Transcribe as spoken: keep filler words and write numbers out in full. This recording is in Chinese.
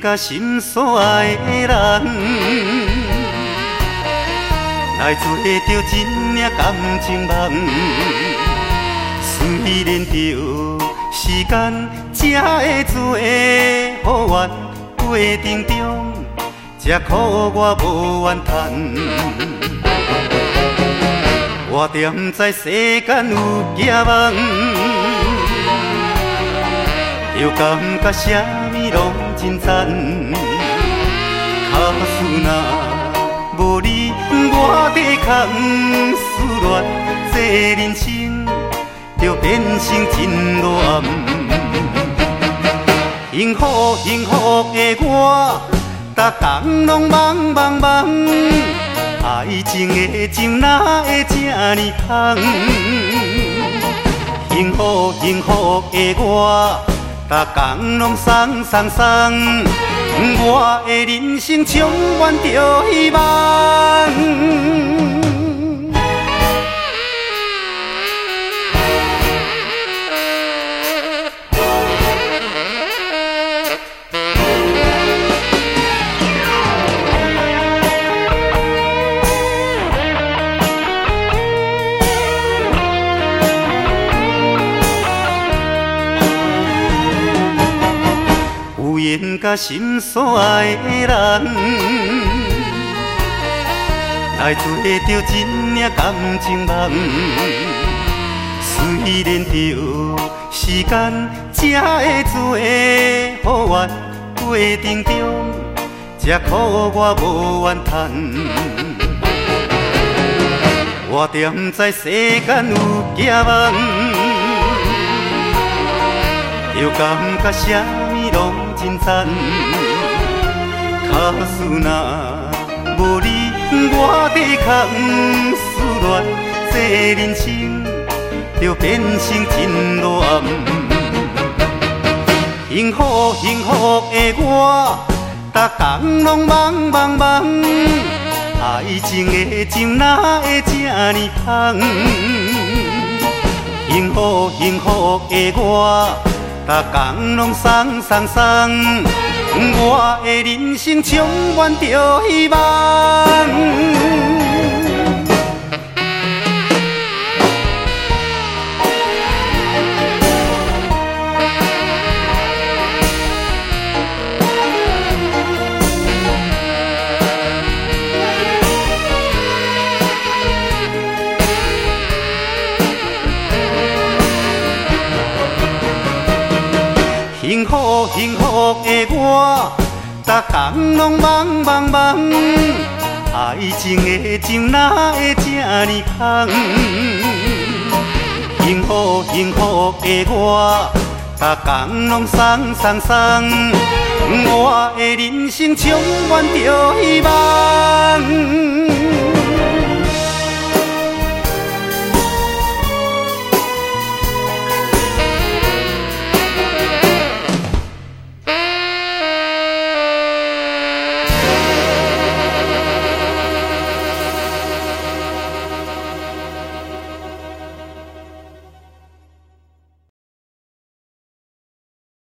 甲心所爱的人，来做着真领感情梦。虽然着时间才会做的好缘，过程中才苦我无怨叹。我踮在世间有行梦，就感觉啥物拢真赞。假使若无你，我抵抗思恋，这人生就变成真落暗。幸福幸福的我，逐天拢梦梦梦。爱情的情哪会这呢香？幸福幸福的我，逐天拢送送送，我的人生充满着希望。缘甲心所爱的人，来做着真领感情梦。虽然着时间才会做的好缘，过程中才苦我无怨叹。我踮在世间有行梦，就感觉啥物拢真赞。假使若无你，我抵抗思恋，这人生就变成真落暗。幸福幸福的我，逐天拢梦梦梦。爱情的情哪会这呢香？幸福幸福的我，逐天拢送送送，我的人生充满着希望。幸福幸福的我，逐天拢梦梦梦。爱情的情哪会这呢香？幸福幸福的我，逐天拢送送送，我的人生充满着希望。